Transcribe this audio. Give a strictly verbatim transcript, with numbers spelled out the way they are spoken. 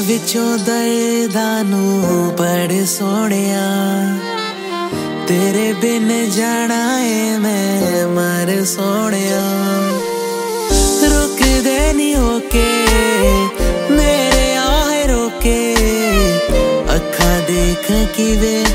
विचों दर्दां नूं पढ़ सोहणिया, तेरे बिन जाना है मैं मर सोहणिया। रुक दे नी होके मेरे आह रोके, अखा देख किवें